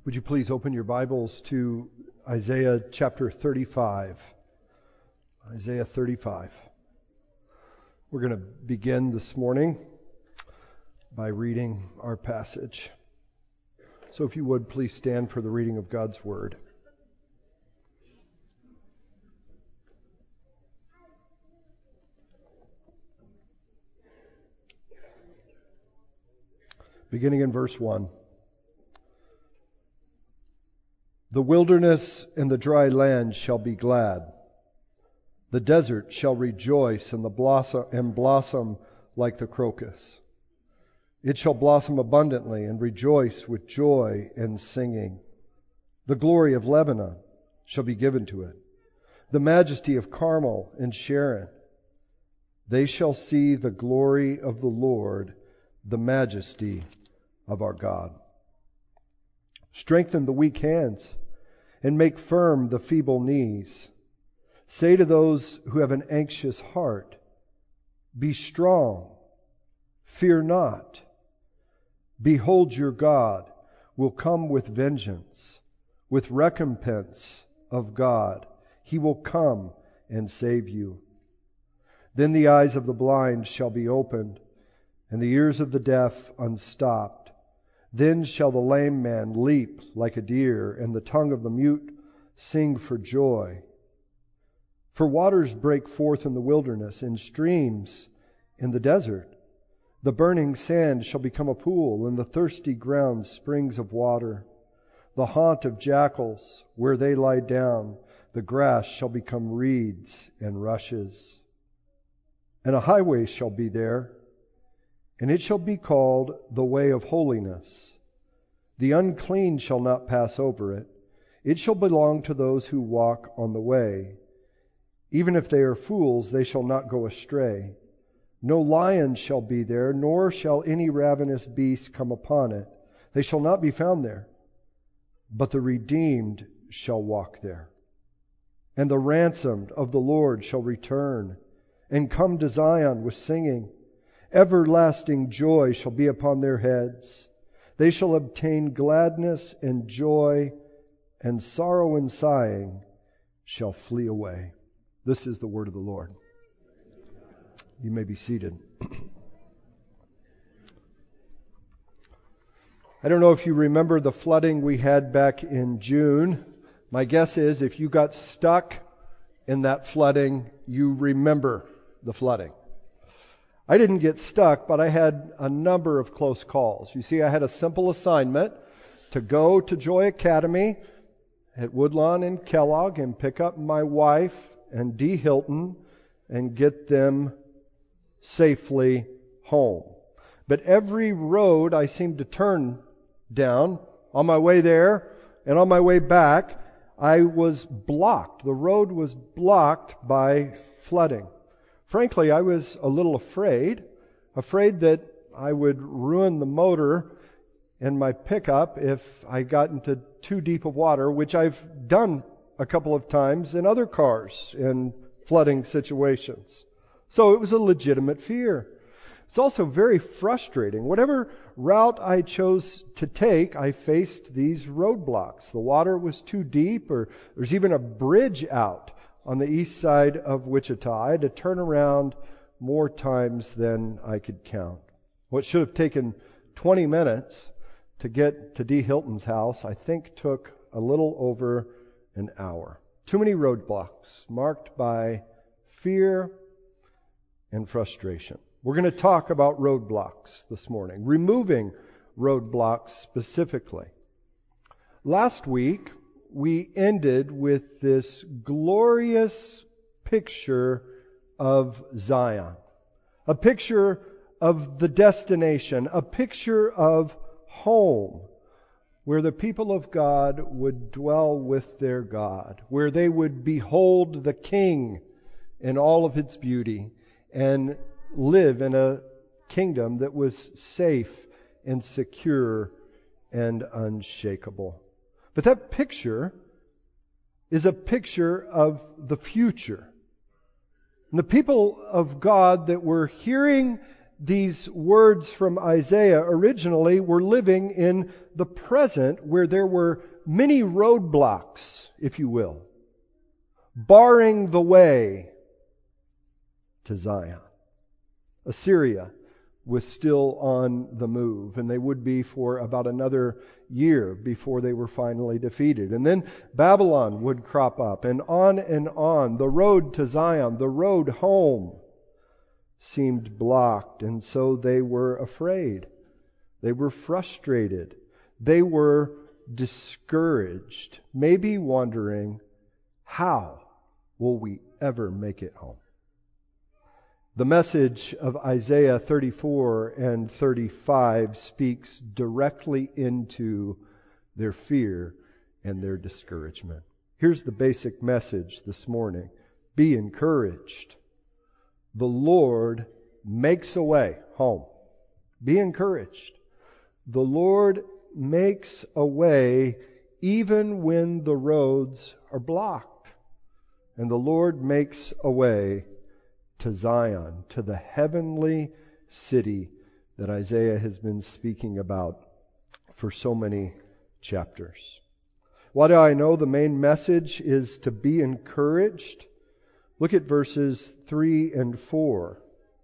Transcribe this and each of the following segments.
Would you please open your Bibles to Isaiah chapter 35? Isaiah 35. We're going to begin this morning by reading our passage. So if you would, please stand for the reading of God's Word. Beginning in verse 1. The wilderness and the dry land shall be glad. The desert shall rejoice and blossom like the crocus. It shall blossom abundantly and rejoice with joy and singing. The glory of Lebanon shall be given to it, the majesty of Carmel and Sharon. They shall see the glory of the Lord, the majesty of our God. Strengthen the weak hands and make firm the feeble knees. Say to those who have an anxious heart, be strong, fear not. Behold, your God will come with vengeance, with recompense of God. He will come and save you. Then the eyes of the blind shall be opened, and the ears of the deaf unstopped. Then shall the lame man leap like a deer, and the tongue of the mute sing for joy. For waters break forth in the wilderness, and streams in the desert. The burning sand shall become a pool, and the thirsty ground springs of water. The haunt of jackals, where they lie down, the grass shall become reeds and rushes. And a highway shall be there, and it shall be called the way of holiness. The unclean shall not pass over it. It shall belong to those who walk on the way. Even if they are fools, they shall not go astray. No lion shall be there, nor shall any ravenous beast come upon it. They shall not be found there. But the redeemed shall walk there. And the ransomed of the Lord shall return, and come to Zion with singing. Everlasting joy shall be upon their heads. They shall obtain gladness and joy, and sorrow and sighing shall flee away. This is the word of the Lord. You may be seated. I don't know if you remember the flooding we had back in June. My guess is if you got stuck in that flooding, you remember the flooding. I didn't get stuck, but I had a number of close calls. You see, I had a simple assignment to go to Joy Academy at Woodlawn and Kellogg and pick up my wife and Dee Hilton and get them safely home. But every road I seemed to turn down on my way there and on my way back, I was blocked. The road was blocked by flooding. Frankly, I was a little afraid that I would ruin the motor in my pickup if I got into too deep of water, which I've done a couple of times in other cars in flooding situations. So it was a legitimate fear. It's also very frustrating. Whatever route I chose to take, I faced these roadblocks. The water was too deep, or there's even a bridge out on the east side of Wichita. I had to turn around more times than I could count. What should have taken 20 minutes to get to Dee Hilton's house, I think took a little over an hour. Too many roadblocks marked by fear and frustration. We're going to talk about roadblocks this morning, removing roadblocks specifically. Last week, we ended with this glorious picture of Zion, a picture of the destination, a picture of home, where the people of God would dwell with their God, where they would behold the King in all of its beauty and live in a kingdom that was safe and secure and unshakable. But that picture is a picture of the future. And the people of God that were hearing these words from Isaiah originally were living in the present, where there were many roadblocks, if you will, barring the way to Zion. Assyria was still on the move, and they would be for about another year before they were finally defeated. And then Babylon would crop up, and on and on. The road to Zion, the road home, seemed blocked, and so they were afraid. They were frustrated. They were discouraged, maybe wondering, how will we ever make it home? The message of Isaiah 34 and 35 speaks directly into their fear and their discouragement. Here's the basic message this morning. Be encouraged. The Lord makes a way home. Be encouraged. The Lord makes a way even when the roads are blocked. And the Lord makes a way to Zion, to the heavenly city that Isaiah has been speaking about for so many chapters. What do I know? The main message is to be encouraged. Look at verses 3 and 4.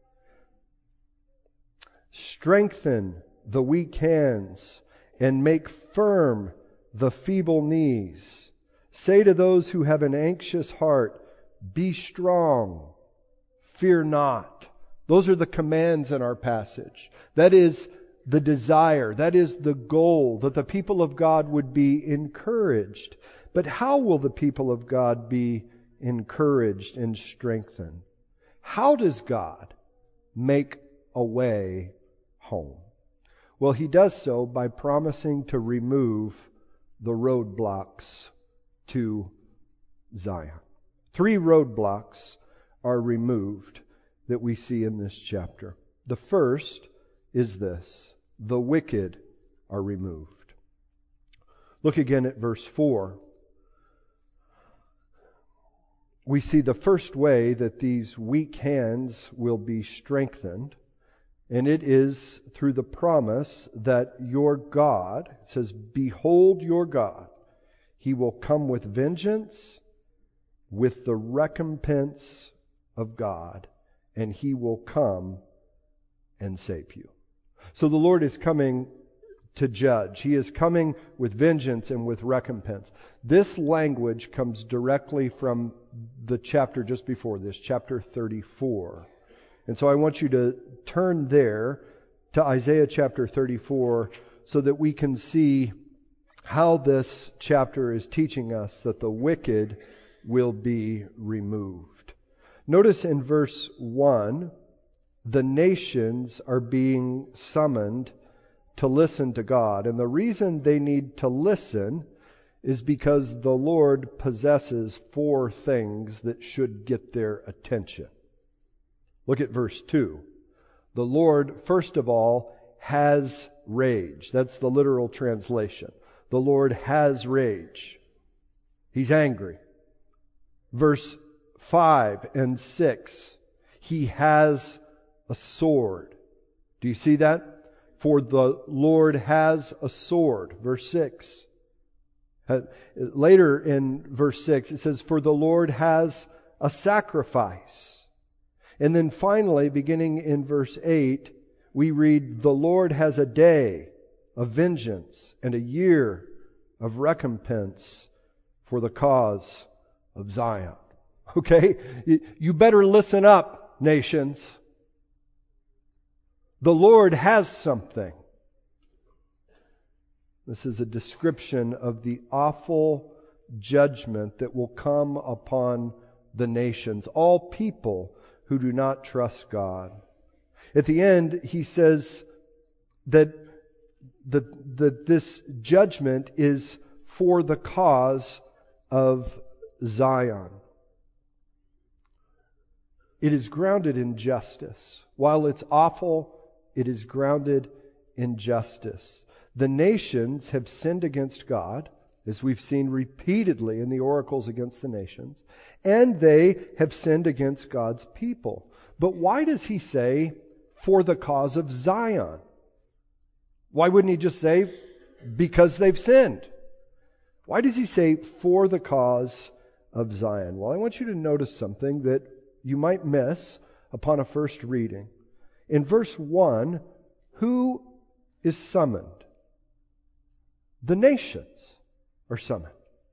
Strengthen the weak hands and make firm the feeble knees. Say to those who have an anxious heart, be strong. Fear not. Those are the commands in our passage. That is the desire. That is the goal, that the people of God would be encouraged. But how will the people of God be encouraged and strengthened? How does God make a way home? Well, He does so by promising to remove the roadblocks to Zion. 3 roadblocks are removed that we see in this chapter. The first is this: the wicked are removed. Look again at verse 4. We see the first way that these weak hands will be strengthened, and it is through the promise that your God, it says, behold your God, He will come with vengeance, with the recompense of God, and He will come and save you. So the Lord is coming to judge. He is coming with vengeance and with recompense. This language comes directly from the chapter just before this, chapter 34. And so I want you to turn there to Isaiah chapter 34 so that we can see how this chapter is teaching us that the wicked will be removed. Notice in verse 1, the nations are being summoned to listen to God. And the reason they need to listen is because the Lord possesses 4 things that should get their attention. Look at verse 2. The Lord, first of all, has rage. That's the literal translation. The Lord has rage. He's angry. Verse 5 and 6. He has a sword. Do you see that? For the Lord has a sword. Verse 6. Later in verse 6 it says, for the Lord has a sacrifice. And then finally, beginning in verse 8, we read, the Lord has a day of vengeance and a year of recompense for the cause of Zion. Okay? You better listen up, nations. The Lord has something. This is a description of the awful judgment that will come upon the nations, all people who do not trust God. At the end, he says that this judgment is for the cause of Zion. It is grounded in justice. While it's awful, it is grounded in justice. The nations have sinned against God, as we've seen repeatedly in the oracles against the nations, and they have sinned against God's people. But why does he say for the cause of Zion. Why wouldn't he just say, because they've sinned? Why does he say, for the cause of Zion? Well, I want you to notice something that you might miss upon a first reading. In verse 1, who is summoned? The nations are summoned.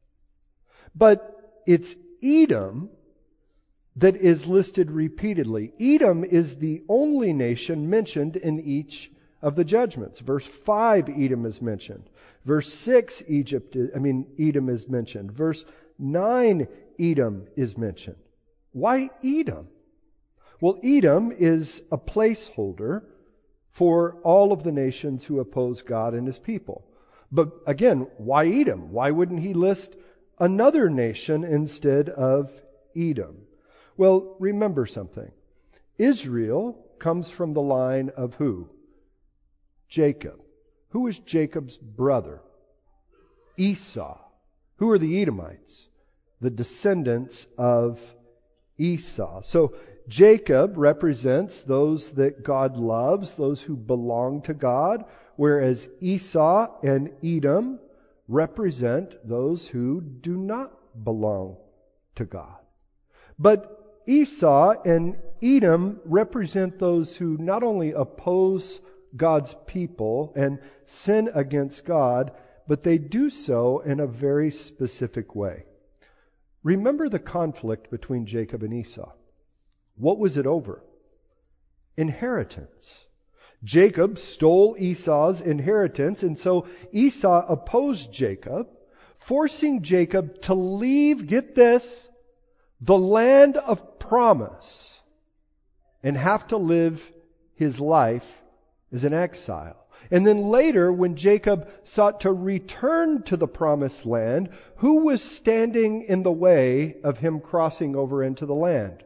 But it's Edom that is listed repeatedly. Edom is the only nation mentioned in each of the judgments. Verse 5, Edom is mentioned. Verse 6, Edom is mentioned. Verse 9, Edom is mentioned. Why Edom? Well, Edom is a placeholder for all of the nations who oppose God and His people. But again, why Edom? Why wouldn't he list another nation instead of Edom? Well, remember something. Israel comes from the line of who? Jacob. Who is Jacob's brother? Esau. Who are the Edomites? The descendants of Esau. So Jacob represents those that God loves, those who belong to God, whereas Esau and Edom represent those who do not belong to God. But Esau and Edom represent those who not only oppose God's people and sin against God, but they do so in a very specific way. Remember the conflict between Jacob and Esau. What was it over? Inheritance. Jacob stole Esau's inheritance, and so Esau opposed Jacob, forcing Jacob to leave, get this, the land of promise, and have to live his life as an exile. And then later, when Jacob sought to return to the promised land, who was standing in the way of him crossing over into the land?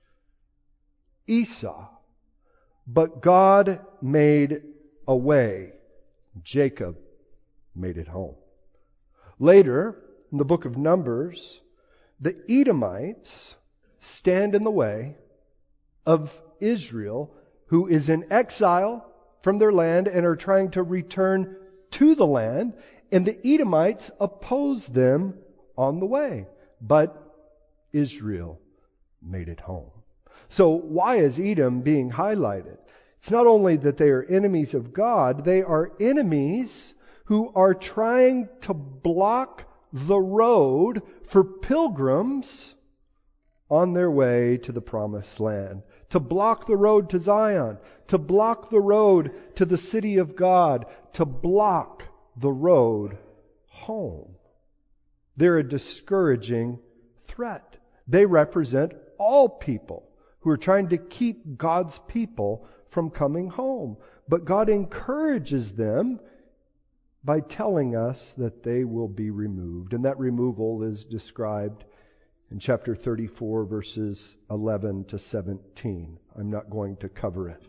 Esau. But God made a way. Jacob made it home. Later, in the book of Numbers, the Edomites stand in the way of Israel, who is in exile from their land and are trying to return to the land, and the Edomites oppose them on the way. But Israel made it home. So why is Edom being highlighted? It's not only that they are enemies of God, they are enemies who are trying to block the road for pilgrims on their way to the promised land. To block the road to Zion. To block the road to the city of God. To block the road home. They're a discouraging threat. They represent all people who are trying to keep God's people from coming home. But God encourages them by telling us that they will be removed. And that removal is described in chapter 34, verses 11 to 17. I'm not going to cover it.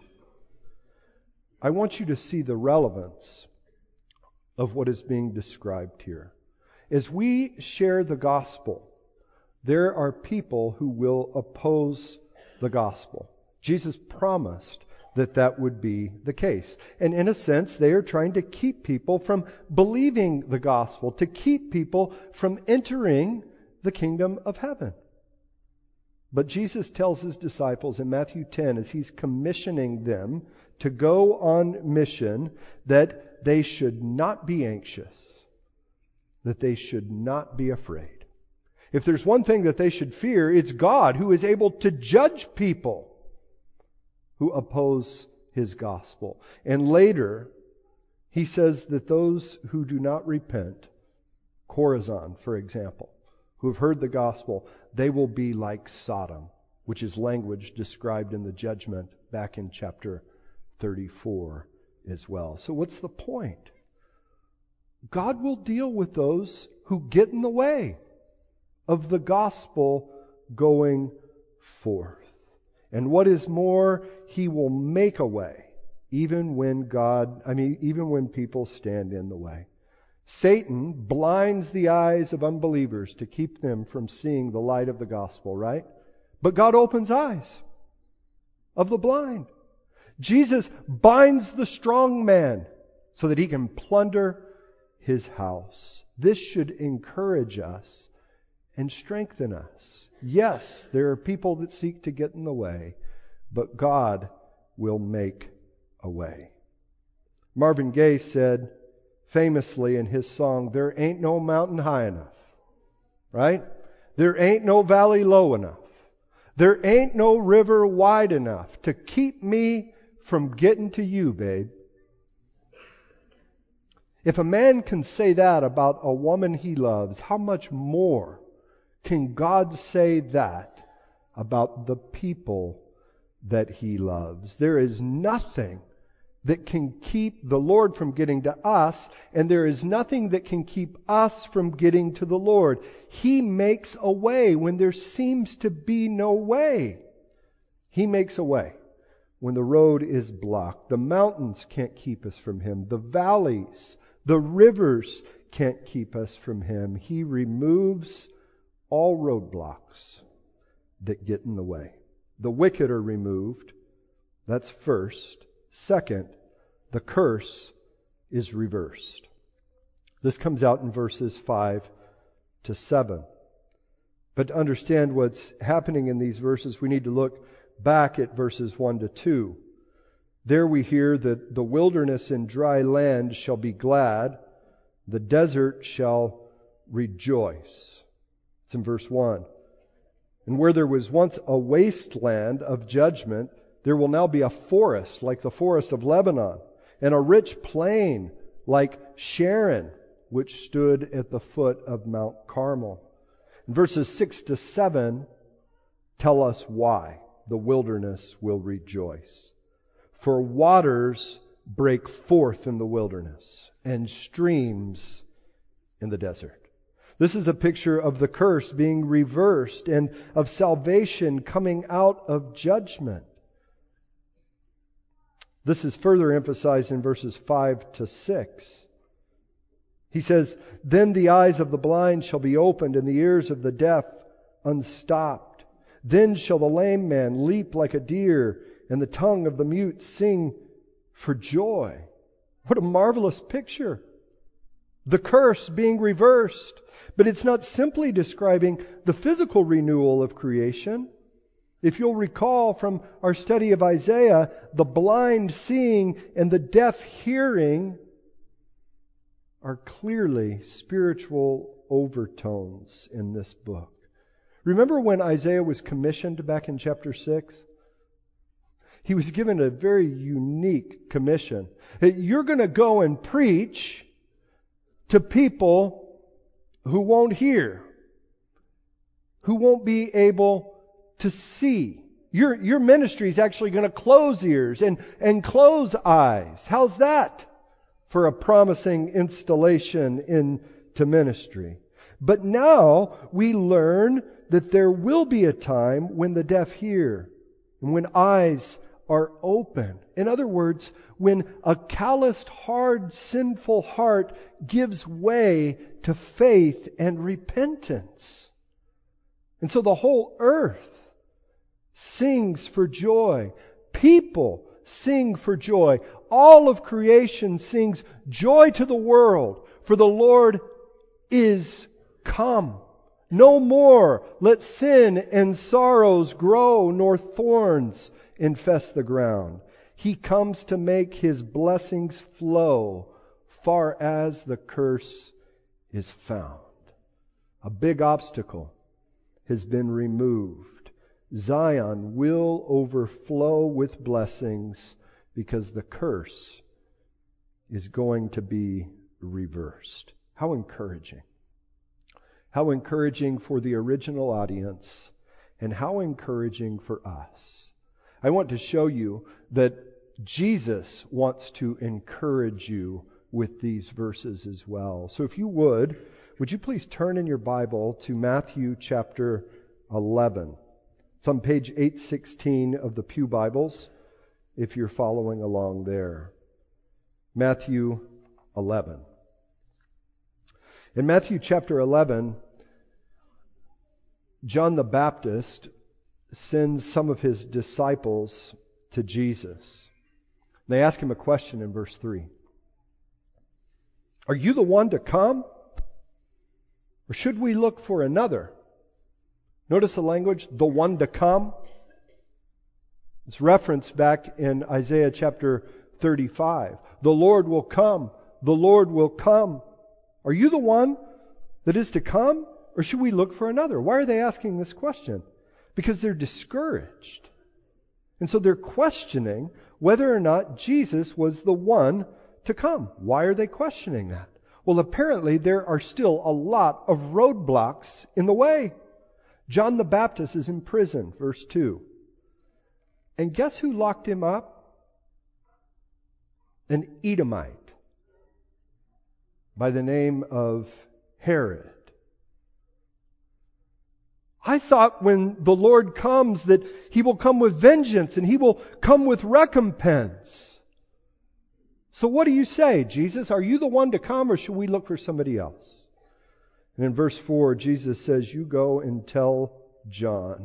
I want you to see the relevance of what is being described here. As we share the gospel, there are people who will oppose the gospel. Jesus promised that that would be the case. And in a sense, they are trying to keep people from believing the gospel, to keep people from entering the kingdom of heaven. But Jesus tells His disciples in Matthew 10, as He's commissioning them to go on mission, that they should not be anxious, that they should not be afraid. If there's one thing that they should fear, it's God, who is able to judge people who oppose His gospel. And later, He says that those who do not repent, Chorazin, for example, who have heard the gospel, they will be like Sodom, which is language described in the judgment back in chapter 34 as well. So what's the point? God will deal with those who get in the way of the gospel going forth. And what is more, He will make a way, even when people stand in the way. Satan blinds the eyes of unbelievers to keep them from seeing the light of the gospel, right? But God opens eyes of the blind. Jesus binds the strong man so that he can plunder his house. This should encourage us and strengthen us. Yes, there are people that seek to get in the way, but God will make a way. Marvin Gaye said famously in his song, "There ain't no mountain high enough." Right? There ain't no valley low enough. There ain't no river wide enough to keep me from getting to you, babe. If a man can say that about a woman he loves, how much more can God say that about the people that he loves? There is nothing that can keep the Lord from getting to us, and there is nothing that can keep us from getting to the Lord. He makes a way when there seems to be no way. He makes a way when the road is blocked. The mountains can't keep us from Him. The valleys, the rivers can't keep us from Him. He removes all roadblocks that get in the way. The wicked are removed. That's first. Second, the curse is reversed. This comes out in verses 5 to 7. But to understand what's happening in these verses, we need to look back at verses 1 to 2. There we hear that the wilderness and dry land shall be glad, the desert shall rejoice. It's in verse 1. And where there was once a wasteland of judgment, there will now be a forest like the forest of Lebanon, and a rich plain like Sharon, which stood at the foot of Mount Carmel. And verses 6 to 7 tell us why the wilderness will rejoice. For waters break forth in the wilderness, and streams in the desert. This is a picture of the curse being reversed and of salvation coming out of judgment. This is further emphasized in verses 5 to 6. He says, "Then the eyes of the blind shall be opened, and the ears of the deaf unstopped. Then shall the lame man leap like a deer, and the tongue of the mute sing for joy." What a marvelous picture. The curse being reversed. But it's not simply describing the physical renewal of creation. If you'll recall from our study of Isaiah, the blind seeing and the deaf hearing are clearly spiritual overtones in this book. Remember when Isaiah was commissioned back in chapter 6? He was given a very unique commission. You're going to go and preach to people who won't hear, who won't be able to see. Your ministry is actually going to close ears and close eyes. How's that for a promising installation into ministry? But now we learn that there will be a time when the deaf hear and when eyes are open. In other words, when a calloused, hard, sinful heart gives way to faith and repentance. And so the whole earth sings for joy. People sing for joy. All of creation sings joy to the world, for the Lord is come. No more let sin and sorrows grow, nor thorns infest the ground. He comes to make His blessings flow far as the curse is found. A big obstacle has been removed. Zion will overflow with blessings because the curse is going to be reversed. How encouraging. How encouraging for the original audience, and how encouraging for us. I want to show you that Jesus wants to encourage you with these verses as well. So if you would you please turn in your Bible to Matthew chapter 11. It's on page 816 of the Pew Bibles, if you're following along there. Matthew 11. In Matthew chapter 11, John the Baptist sends some of his disciples to Jesus. They ask him a question in verse 3. Are you the one to come? Or should we look for another? Notice the language, the one to come. It's referenced back in Isaiah chapter 35. The Lord will come. The Lord will come. Are you the one that is to come? Or should we look for another? Why are they asking this question? Because they're discouraged. And so they're questioning whether or not Jesus was the one to come. Why are they questioning that? Well, apparently there are still a lot of roadblocks in the way. John the Baptist is in prison, verse 2. And guess who locked him up? An Edomite by the name of Herod. I thought when the Lord comes that He will come with vengeance and He will come with recompense. So what do you say, Jesus? Are you the one to come, or should we look for somebody else? And in verse 4, Jesus says, you go and tell John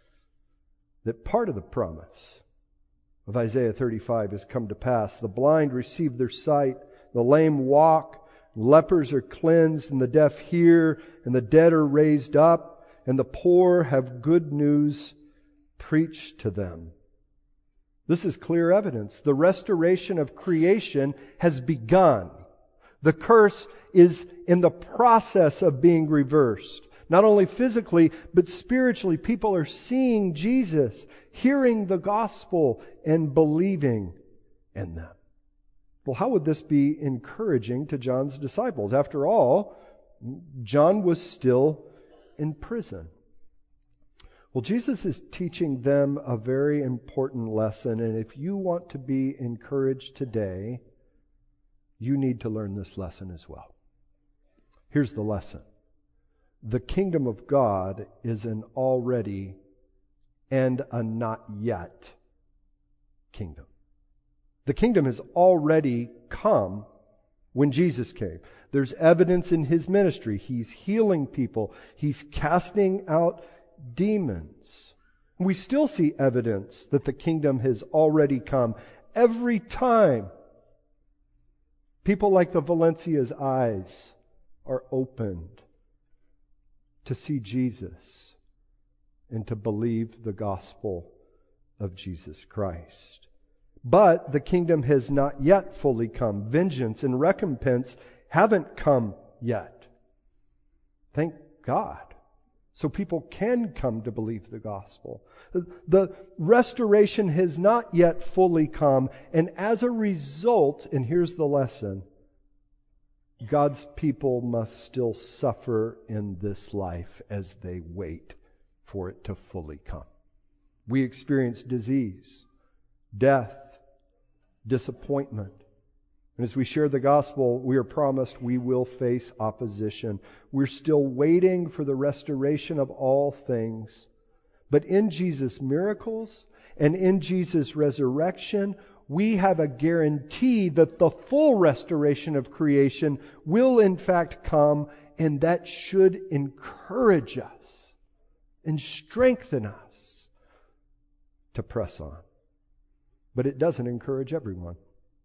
that part of the promise of Isaiah 35 has come to pass. The blind receive their sight, the lame walk, lepers are cleansed, and the deaf hear, and the dead are raised up, and the poor have good news preached to them. This is clear evidence. The restoration of creation has begun. The curse is in the process of being reversed. Not only physically, but spiritually. People are seeing Jesus, hearing the gospel, and believing in them. Well, how would this be encouraging to John's disciples? After all, John was still in prison. Well, Jesus is teaching them a very important lesson, and if you want to be encouraged today, you need to learn this lesson as well. Here's the lesson. The kingdom of God is an already and a not yet kingdom. The kingdom has already come when Jesus came. There's evidence in His ministry. He's healing people. He's casting out demons. We still see evidence that the kingdom has already come. Every time people like the Valencia's eyes are opened to see Jesus and to believe the gospel of Jesus Christ. But the kingdom has not yet fully come. Vengeance and recompense haven't come yet. Thank God. So people can come to believe the gospel. The restoration has not yet fully come, and as a result, and here's the lesson, God's people must still suffer in this life as they wait for it to fully come. We experience disease, death, disappointment. And as we share the gospel, we are promised we will face opposition. We're still waiting for the restoration of all things. But in Jesus' miracles and in Jesus' resurrection, we have a guarantee that the full restoration of creation will in fact come, and that should encourage us and strengthen us to press on. But it doesn't encourage everyone.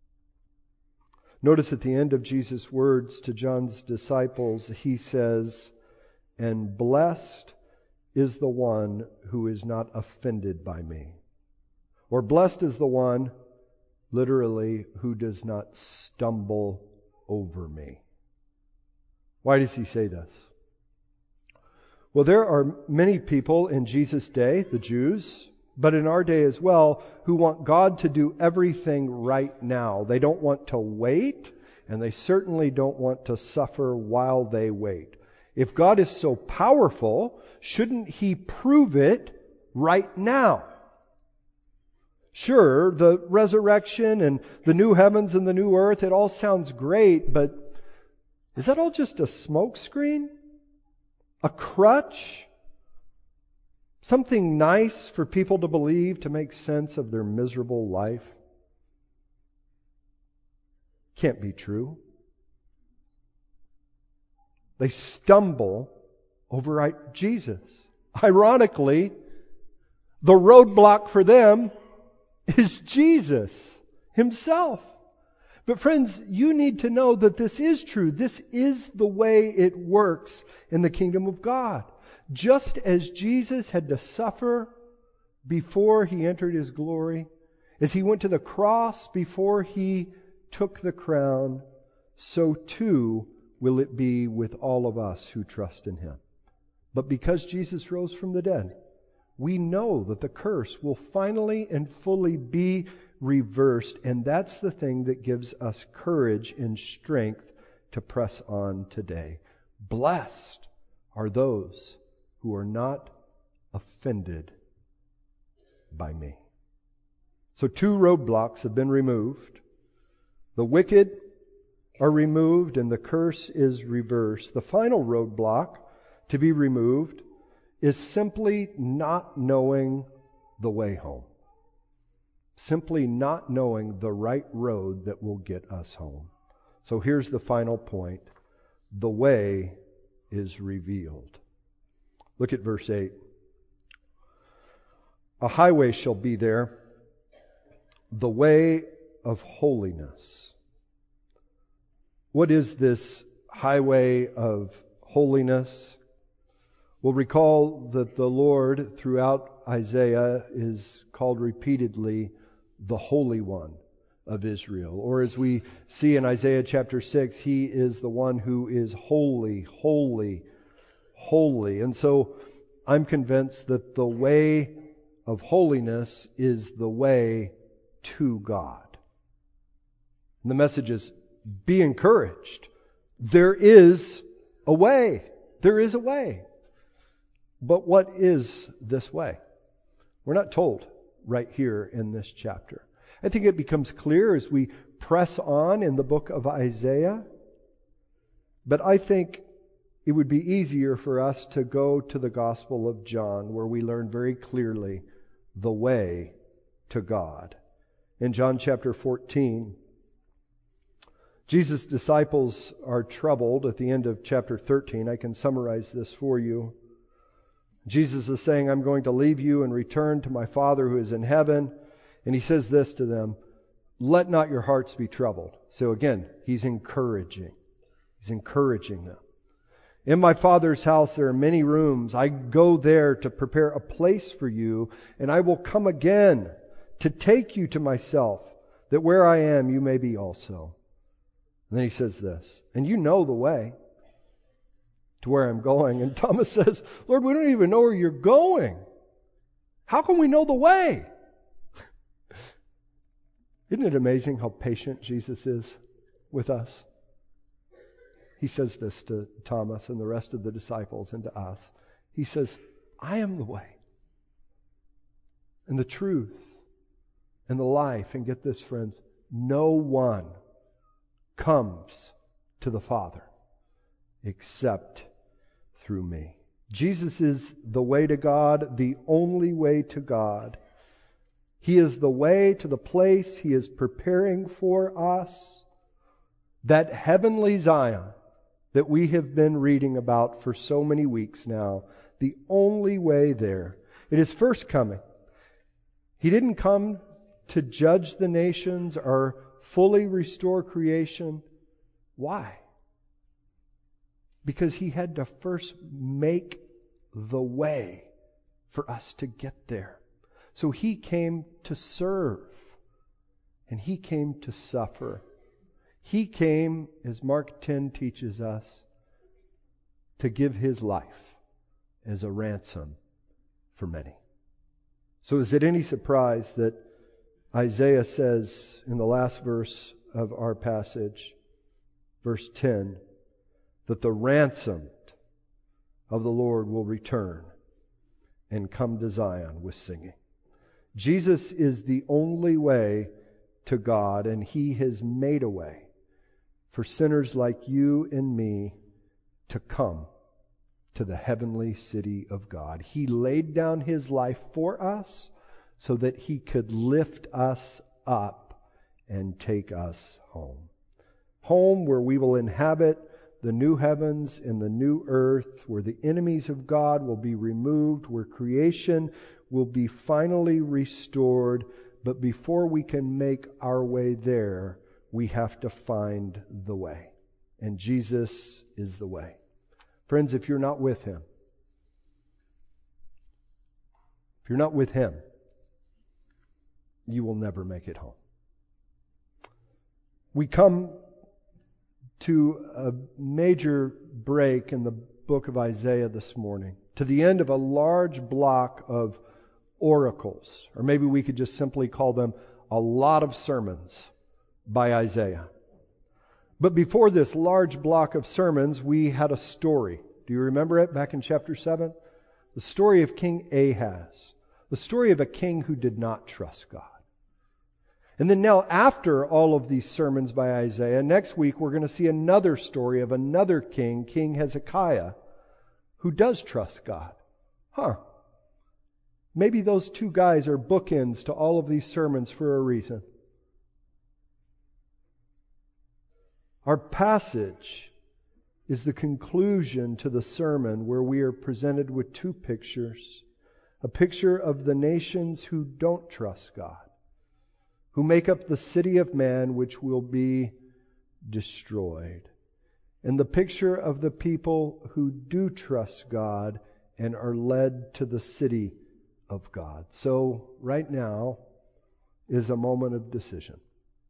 Notice at the end of Jesus' words to John's disciples, He says, and blessed is the one who is not offended by me. Or blessed is the one, literally, who does not stumble over me. Why does He say this? Well, there are many people in Jesus' day, the Jews, but in our day as well, who want God to do everything right now. They don't want to wait, and they certainly don't want to suffer while they wait. If God is so powerful, shouldn't He prove it right now? Sure, the resurrection and the new heavens and the new earth, it all sounds great, but is that all just a smokescreen? A crutch? Something nice for people to believe to make sense of their miserable life? Can't be true. They stumble over Jesus. Ironically, the roadblock for them is Jesus Himself. But friends, you need to know that this is true. This is the way it works in the kingdom of God. Just as Jesus had to suffer before He entered His glory, as He went to the cross before He took the crown, so too will it be with all of us who trust in Him. But because Jesus rose from the dead, we know that the curse will finally and fully be reversed, and that's the thing that gives us courage and strength to press on today. Blessed are those who are not offended by me. So 2 roadblocks have been removed. The wicked are removed and the curse is reversed. The final roadblock to be removed is simply not knowing the way home. Simply not knowing the right road that will get us home. So here's the final point. The way is revealed. Look at verse 8. A highway shall be there, the way of holiness. What is this highway of holiness? Well, recall that the Lord throughout Isaiah is called repeatedly the Holy One of Israel. Or as we see in Isaiah chapter 6, He is the one who is holy, holy, holy. And so I'm convinced that the way of holiness is the way to God. And the message is, be encouraged. There is a way. There is a way. But what is this way? We're not told right here in this chapter. I think it becomes clear as we press on in the book of Isaiah. But I think it would be easier for us to go to the Gospel of John, where we learn very clearly the way to God. In John chapter 14, Jesus' disciples are troubled at the end of chapter 13. I can summarize this for you. Jesus is saying, I'm going to leave you and return to my Father who is in heaven. And He says this to them, let not your hearts be troubled. So again, He's encouraging. He's encouraging them. In my Father's house there are many rooms. I go there to prepare a place for you, and I will come again to take you to myself, that where I am you may be also. And then He says this, and you know the way to where I'm going. And Thomas says, Lord, we don't even know where you're going. How can we know the way? Isn't it amazing how patient Jesus is with us? He says this to Thomas and the rest of the disciples and to us. He says, I am the way and the truth and the life. And get this, friends, no one comes to the Father except through me. Jesus is the way to God, the only way to God. He is the way to the place He is preparing for us, that heavenly Zion that we have been reading about for so many weeks now. The only way there. It is first coming. He didn't come to judge the nations or fully restore creation. Why? Because He had to first make the way for us to get there. So He came to serve. And He came to suffer. He came, as Mark 10 teaches us, to give His life as a ransom for many. So is it any surprise that Isaiah says in the last verse of our passage, verse 10, that the ransomed of the Lord will return and come to Zion with singing. Jesus is the only way to God, and He has made a way for sinners like you and me to come to the heavenly city of God. He laid down His life for us so that He could lift us up and take us home. Home where we will inhabit the new heavens and the new earth, where the enemies of God will be removed, where creation will be finally restored But before we can make our way there, we have to find the way. And Jesus is the way. Friends, if you're not with Him, you will never make it home. We come to a major break in the book of Isaiah this morning, to the end of a large block of oracles, or maybe we could just simply call them a lot of sermons by Isaiah. But before this large block of sermons, we had a story. Do you remember it back in chapter 7? The story of King Ahaz. The story of a king who did not trust God. And then now, after all of these sermons by Isaiah, next week we're going to see another story of another king, King Hezekiah, who does trust God. Maybe those two guys are bookends to all of these sermons for a reason. Our passage is the conclusion to the sermon where we are presented with two pictures. A picture of the nations who don't trust God, who make up the city of man which will be destroyed. And the picture of the people who do trust God and are led to the city of God. So right now is a moment of decision.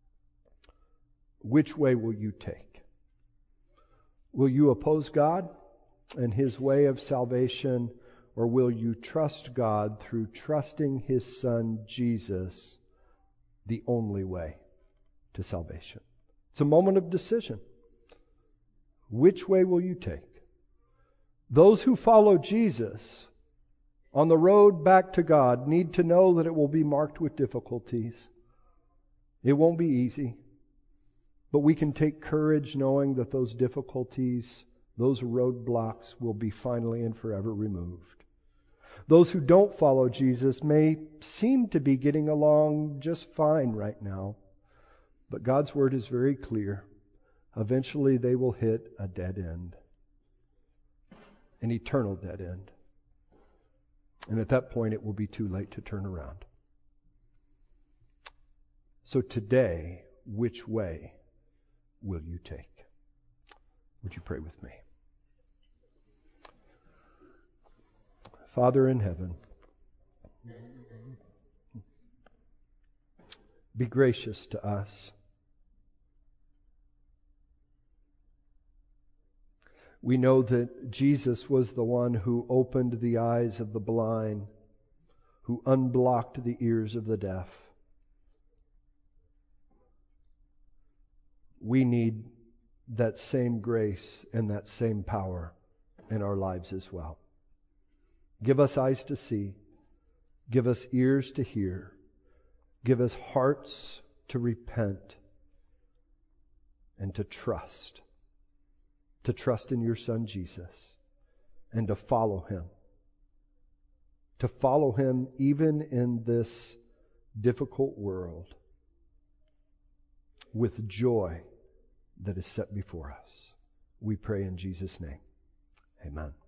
Which way will you take? Will you oppose God and His way of salvation, or will you trust God through trusting His Son Jesus, the only way to salvation? It's a moment of decision. Which way will you take? Those who follow Jesus on the road back to God need to know that it will be marked with difficulties. It won't be easy. But we can take courage knowing that those difficulties, those roadblocks will be finally and forever removed. Those who don't follow Jesus may seem to be getting along just fine right now, but God's Word is very clear. Eventually they will hit a dead end, an eternal dead end. And at that point it will be too late to turn around. So today, which way will you take? Would you pray with me? Father in heaven, be gracious to us. We know that Jesus was the one who opened the eyes of the blind, who unblocked the ears of the deaf. We need that same grace and that same power in our lives as well. Give us eyes to see. Give us ears to hear. Give us hearts to repent and to trust. To trust in your Son Jesus and to follow Him. To follow Him even in this difficult world with joy that is set before us. We pray in Jesus' name. Amen.